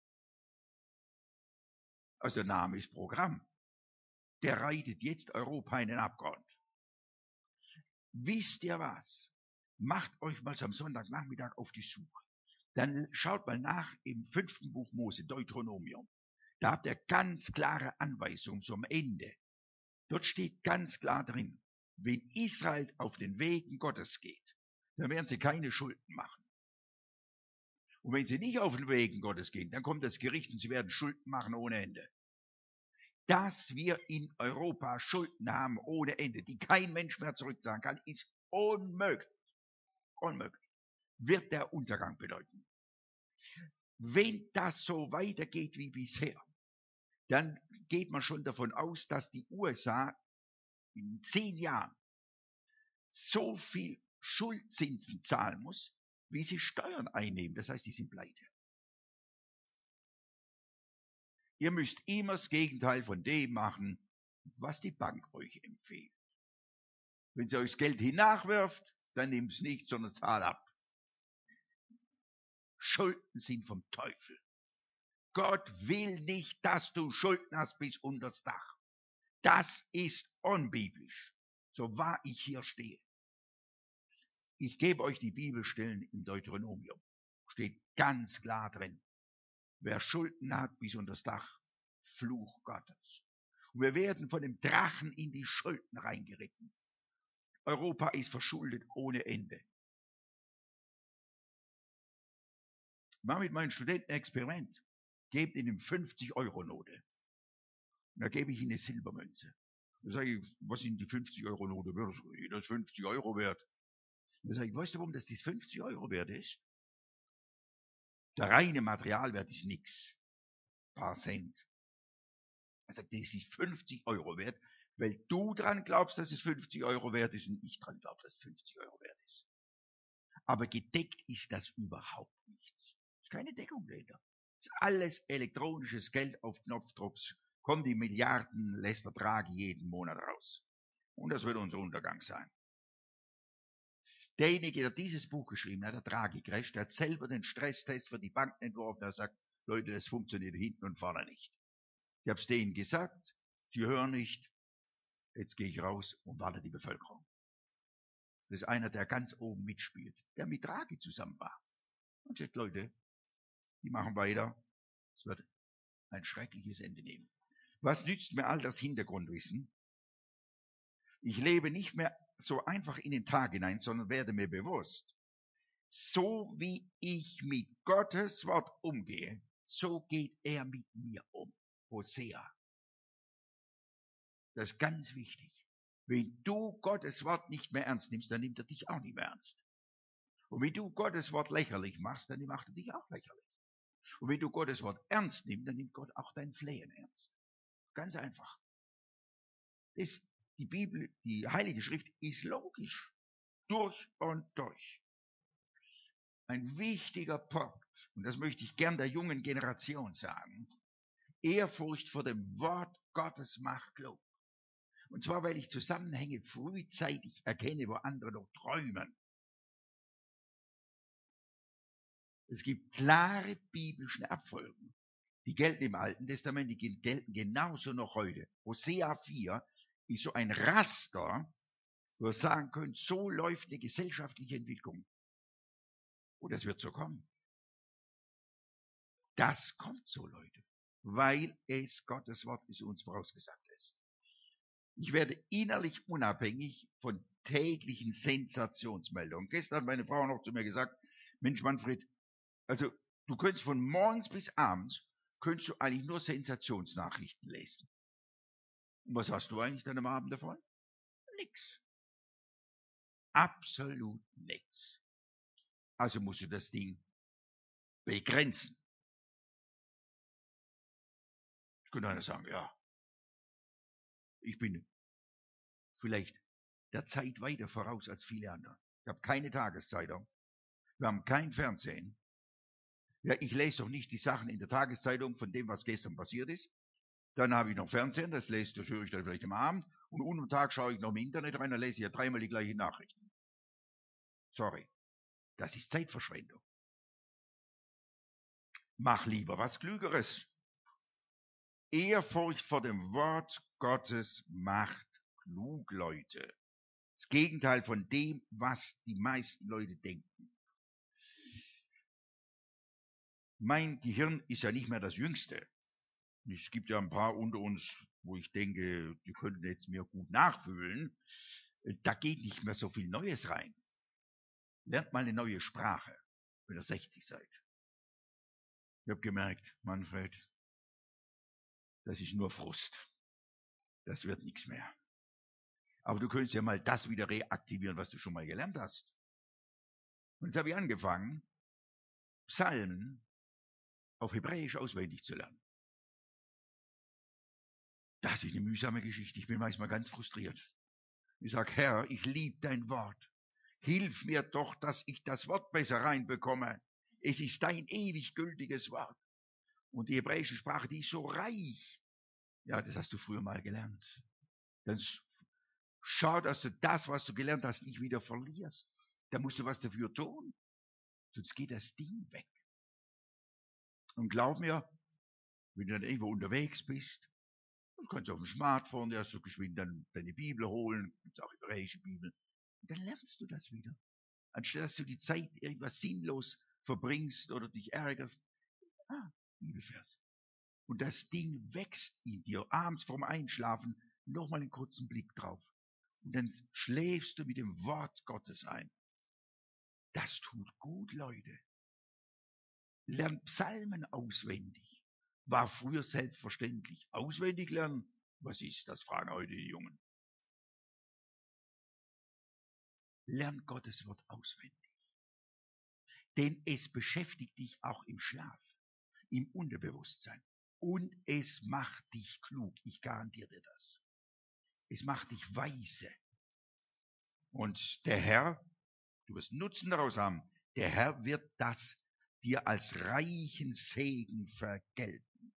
Also der Name ist Programm. Der reitet jetzt Europa in den Abgrund. Wisst ihr was? Macht euch mal am Sonntagnachmittag auf die Suche. Dann schaut mal nach im fünften Buch Mose, Deuteronomium. Da habt ihr ganz klare Anweisungen zum Ende. Dort steht ganz klar drin, wenn Israel auf den Wegen Gottes geht, dann werden sie keine Schulden machen. Und wenn sie nicht auf den Wegen Gottes gehen, dann kommt das Gericht und sie werden Schulden machen ohne Ende. Dass wir in Europa Schulden haben ohne Ende, die kein Mensch mehr zurückzahlen kann, ist unmöglich. Unmöglich. Wird der Untergang bedeuten. Wenn das so weitergeht wie bisher, dann geht man schon davon aus, dass die U S A in zehn Jahren so viel Schuldzinsen zahlen muss, wie sie Steuern einnehmen. Das heißt, die sind pleite. Ihr müsst immer das Gegenteil von dem machen, was die Bank euch empfiehlt. Wenn sie euch das Geld hinnachwirft, dann nehmt es nicht, sondern zahlt ab. Schulden sind vom Teufel. Gott will nicht, dass du Schulden hast bis unters Dach. Das ist unbiblisch, so wahr ich hier stehe. Ich gebe euch die Bibelstellen im Deuteronomium. Steht ganz klar drin. Wer Schulden hat bis unters Dach, Fluch Gottes. Und wir werden von dem Drachen in die Schulden reingeritten. Europa ist verschuldet ohne Ende. Mach mit meinen Studenten ein Experiment. Gebt ihnen fünfzig Euro Note. Und da gebe ich ihnen eine Silbermünze. Da sage ich, was sind die fünfzig Euro Note wert? Das ist fünfzig Euro wert. Da sage ich, weißt du, warum das die fünfzig Euro wert ist? Der reine Materialwert ist nichts. Ein paar Cent. Er sagt, das ist fünfzig Euro wert, weil du dran glaubst, dass es fünfzig Euro wert ist und ich dran glaube, dass es fünfzig Euro wert ist. Aber gedeckt ist das überhaupt nichts. Es ist keine Deckung dahinter. Es ist alles elektronisches Geld auf Knopfdrucks. Kommen die Milliarden, lässt der Draghi jeden Monat raus. Und das wird unser Untergang sein. Derjenige, der dieses Buch geschrieben hat, der Draghi Crash, der hat selber den Stresstest für die Banken entworfen. Er sagt, Leute, das funktioniert hinten und vorne nicht. Ich habe es denen gesagt, sie hören nicht. Jetzt gehe ich raus und warte die Bevölkerung. Das ist einer, der ganz oben mitspielt, der mit Draghi zusammen war. Und sagt, Leute, die machen weiter. Es wird ein schreckliches Ende nehmen. Was nützt mir all das Hintergrundwissen? Ich lebe nicht mehr so einfach in den Tag hinein, sondern werde mir bewusst, so wie ich mit Gottes Wort umgehe, so geht er mit mir um. Hosea. Das ist ganz wichtig. Wenn du Gottes Wort nicht mehr ernst nimmst, dann nimmt er dich auch nicht mehr ernst. Und wenn du Gottes Wort lächerlich machst, dann macht er dich auch lächerlich. Und wenn du Gottes Wort ernst nimmst, dann nimmt Gott auch dein Flehen ernst. Ganz einfach. Das, die Bibel, die Heilige Schrift ist logisch. Durch und durch. Ein wichtiger Punkt, und das möchte ich gern der jungen Generation sagen, Ehrfurcht vor dem Wort Gottes macht klug. Und zwar, weil ich Zusammenhänge frühzeitig erkenne, wo andere noch träumen. Es gibt klare biblische Abfolgen. Die gelten im Alten Testament, die gelten genauso noch heute. Hosea vier ist so ein Raster, wo ihr sagen könnt, so läuft eine gesellschaftliche Entwicklung. Und es wird so kommen. Das kommt so, Leute, weil es Gottes Wort ist, uns vorausgesagt ist. Ich werde innerlich unabhängig von täglichen Sensationsmeldungen. Gestern hat meine Frau noch zu mir gesagt, Mensch Manfred, also du könntest von morgens bis abends, könntest du eigentlich nur Sensationsnachrichten lesen. Und was hast du eigentlich dann am Abend davon? Nix. Absolut nichts. Also musst du das Ding begrenzen. Ich könnte einer sagen, ja, ich bin vielleicht der Zeit weiter voraus als viele andere. Ich habe keine Tageszeitung. Wir haben kein Fernsehen. Ja, ich lese doch nicht die Sachen in der Tageszeitung von dem, was gestern passiert ist. Dann habe ich noch Fernsehen, das lese, das höre ich dann vielleicht am Abend. Und unten am Tag schaue ich noch im Internet rein, dann lese ich ja dreimal die gleichen Nachrichten. Sorry. Das ist Zeitverschwendung. Mach lieber was Klügeres. Ehrfurcht vor dem Wort Gottes macht klug, Leute. Das Gegenteil von dem, was die meisten Leute denken. Mein Gehirn ist ja nicht mehr das Jüngste. Es gibt ja ein paar unter uns, wo ich denke, die könnten jetzt mir gut nachfühlen. Da geht nicht mehr so viel Neues rein. Lernt mal eine neue Sprache, wenn ihr sechzig seid. Ich habe gemerkt, Manfred, das ist nur Frust. Das wird nichts mehr. Aber du könntest ja mal das wieder reaktivieren, was du schon mal gelernt hast. Und jetzt habe ich angefangen, Psalmen auf Hebräisch auswendig zu lernen. Das ist eine mühsame Geschichte. Ich bin manchmal ganz frustriert. Ich sage, Herr, ich liebe dein Wort. Hilf mir doch, dass ich das Wort besser reinbekomme. Es ist dein ewig gültiges Wort. Und die hebräische Sprache, die ist so reich. Ja, das hast du früher mal gelernt. Dann s- schau, dass du das, was du gelernt hast, nicht wieder verlierst. Da musst du was dafür tun. Sonst geht das Ding weg. Und glaub mir, wenn du dann irgendwo unterwegs bist, dann kannst du auf dem Smartphone ja so geschwind dann deine Bibel holen, gibt's auch hebräische Bibel. Und dann lernst du das wieder. Anstatt dass du die Zeit irgendwas sinnlos verbringst oder dich ärgerst. Ah, Bibelvers. Und das Ding wächst in dir. Abends vorm Einschlafen nochmal einen kurzen Blick drauf. Und dann schläfst du mit dem Wort Gottes ein. Das tut gut, Leute. Lernt Psalmen auswendig. War früher selbstverständlich. Auswendig lernen? Was ist das? Fragen heute die Jungen. Lern Gottes Wort auswendig. Denn es beschäftigt dich auch im Schlaf, im Unterbewusstsein. Und es macht dich klug. Ich garantiere dir das. Es macht dich weise. Und der Herr, du wirst Nutzen daraus haben, der Herr wird das dir als reichen Segen vergelten.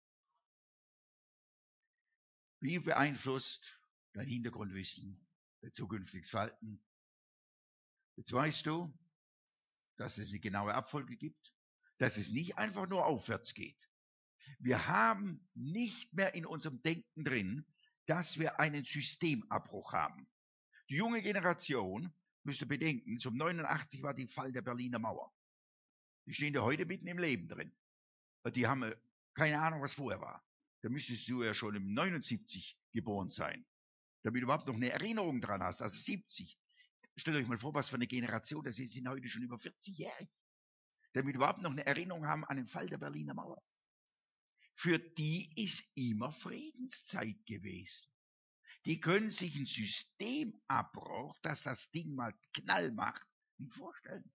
Wie beeinflusst dein Hintergrundwissen dein zukünftiges Verhalten? Jetzt weißt du, dass es eine genaue Abfolge gibt, dass es nicht einfach nur aufwärts geht. Wir haben nicht mehr in unserem Denken drin, dass wir einen Systemabbruch haben. Die junge Generation, müsst ihr bedenken, zum neunundachtzig war die Fall der Berliner Mauer. Die stehen ja heute mitten im Leben drin. Die haben keine Ahnung, was vorher war. Da müsstest du ja schon im neunundsiebzig geboren sein, damit du überhaupt noch eine Erinnerung dran hast, also siebzig. Stellt euch mal vor, was für eine Generation, das sind heute schon über vierzig-jährig, damit wir überhaupt noch eine Erinnerung haben an den Fall der Berliner Mauer. Für die ist immer Friedenszeit gewesen. Die können sich ein Systemabbruch, dass das Ding mal Knall macht, nicht vorstellen.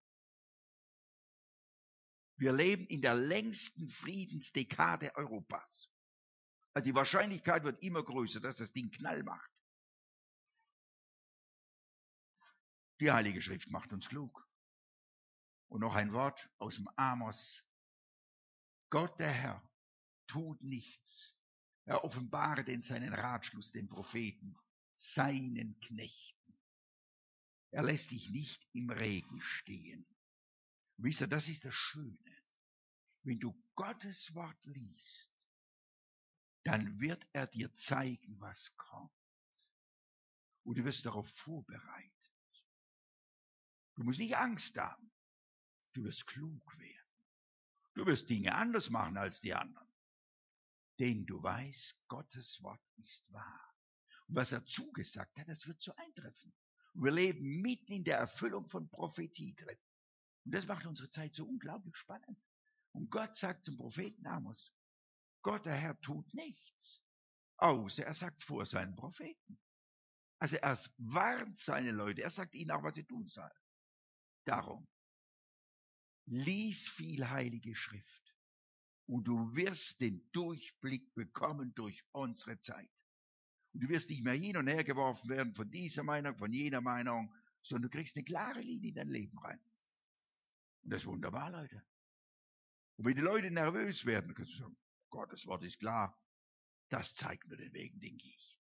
Wir leben in der längsten Friedensdekade Europas. Also die Wahrscheinlichkeit wird immer größer, dass das Ding Knall macht. Die Heilige Schrift macht uns klug. Und noch ein Wort aus dem Amos. Gott der Herr tut nichts. Er offenbare denn seinen Ratschluss den Propheten, seinen Knechten. Er lässt dich nicht im Regen stehen. Wisst ihr, das ist das Schöne. Wenn du Gottes Wort liest, dann wird er dir zeigen, was kommt. Und du wirst darauf vorbereitet. Du musst nicht Angst haben. Du wirst klug werden. Du wirst Dinge anders machen als die anderen. Denn du weißt, Gottes Wort ist wahr. Und was er zugesagt hat, das wird so eintreffen. Und wir leben mitten in der Erfüllung von Prophetie drin. Und das macht unsere Zeit so unglaublich spannend. Und Gott sagt zum Propheten Amos, Gott der Herr tut nichts, außer er sagt es vor seinen Propheten. Also er warnt seine Leute, er sagt ihnen auch, was sie tun sollen. Darum, lies viel Heilige Schrift und du wirst den Durchblick bekommen durch unsere Zeit. Und du wirst nicht mehr hin und her geworfen werden von dieser Meinung, von jener Meinung, sondern du kriegst eine klare Linie in dein Leben rein. Und das ist wunderbar, Leute. Und wenn die Leute nervös werden, dann kannst du sagen, Gott, das Wort ist klar. Das zeigt mir den Weg, den gehe ich.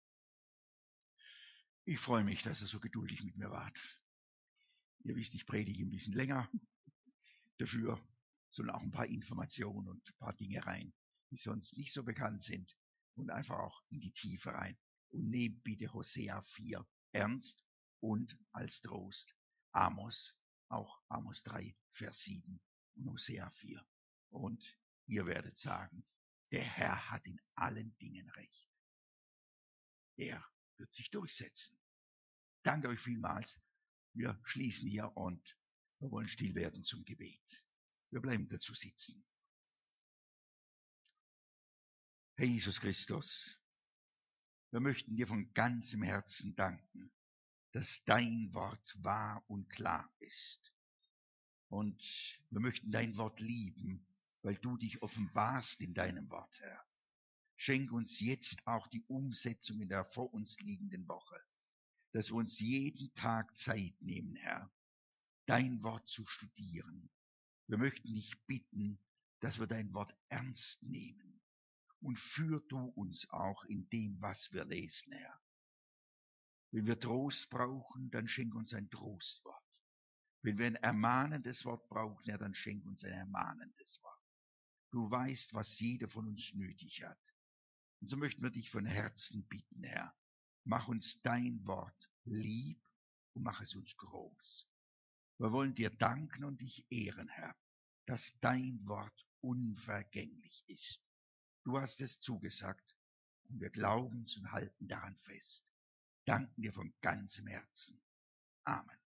Ich freue mich, dass ihr so geduldig mit mir wart. Ihr wisst, ich predige ein bisschen länger. Dafür sollen auch ein paar Informationen und ein paar Dinge rein, die sonst nicht so bekannt sind. Und einfach auch in die Tiefe rein. Und nehmt bitte Hosea vier ernst und als Trost Amos, auch Amos drei, Vers sieben und Hosea vier. Und ihr werdet sagen, der Herr hat in allen Dingen recht. Er wird sich durchsetzen. Danke euch vielmals. Wir schließen hier und wir wollen still werden zum Gebet. Wir bleiben dazu sitzen. Herr Jesus Christus, wir möchten dir von ganzem Herzen danken, dass dein Wort wahr und klar ist. Und wir möchten dein Wort lieben, weil du dich offenbarst in deinem Wort, Herr. Schenk uns jetzt auch die Umsetzung in der vor uns liegenden Woche, dass wir uns jeden Tag Zeit nehmen, Herr, dein Wort zu studieren. Wir möchten dich bitten, dass wir dein Wort ernst nehmen. Und führ du uns auch in dem, was wir lesen, Herr. Wenn wir Trost brauchen, dann schenk uns ein Trostwort. Wenn wir ein ermahnendes Wort brauchen, ja, dann schenk uns ein ermahnendes Wort. Du weißt, was jeder von uns nötig hat. Und so möchten wir dich von Herzen bitten, Herr. Mach uns dein Wort lieb und mach es uns groß. Wir wollen dir danken und dich ehren, Herr, dass dein Wort unvergänglich ist. Du hast es zugesagt und wir glauben und halten daran fest. Danken dir von ganzem Herzen. Amen.